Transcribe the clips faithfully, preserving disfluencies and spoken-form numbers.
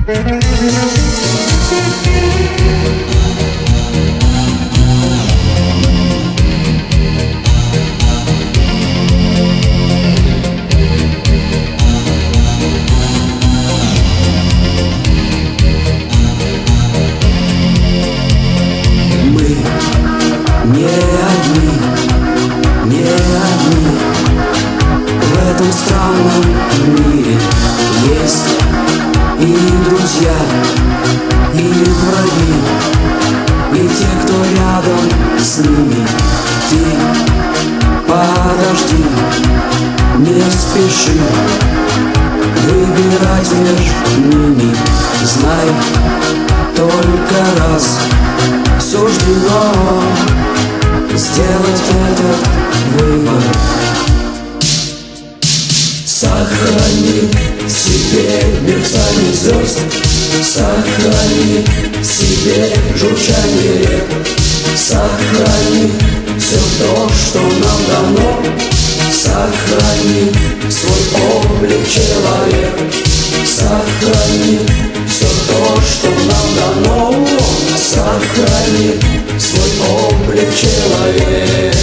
В этом странном мире есть и друзья, и враги, и те, кто рядом с ними. Ты подожди, не спеши выбирать между ними. Знай, только раз суждено сделать этот выбор. Сохрани в себе мерцание звезд, сохрани в себе журчание рек, сохрани все то, что нам дано, сохрани свой облик человек, сохрани все то, что нам дано, сохрани свой облик человек.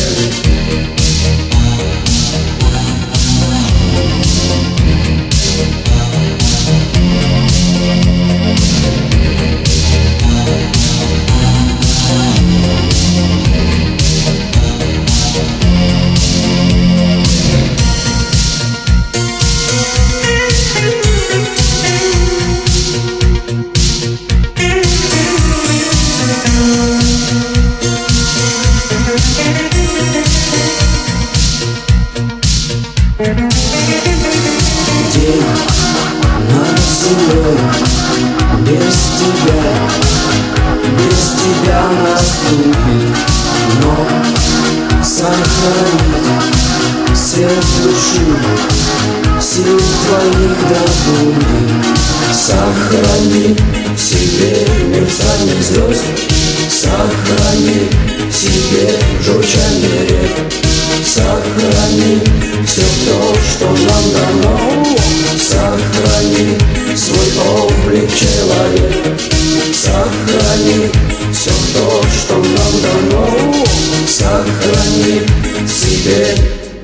День над землей без тебя, без тебя наступит, но сохранить свет души, сил твоих да будет. Сохрани в себе мерцание звезд, сохрани в себе журчание рек, сохрани все то, что нам дано, сохрани свой облик человек, сохрани все то, что нам дано, сохрани в себе,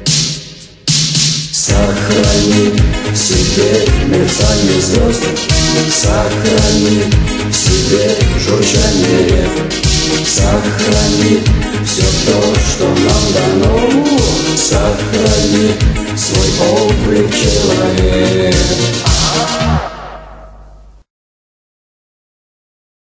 сохрани в себе мерцание звезд, сохрани в себе журчание рек, сохрани все то, что нам дано, сохрани свой облик человек.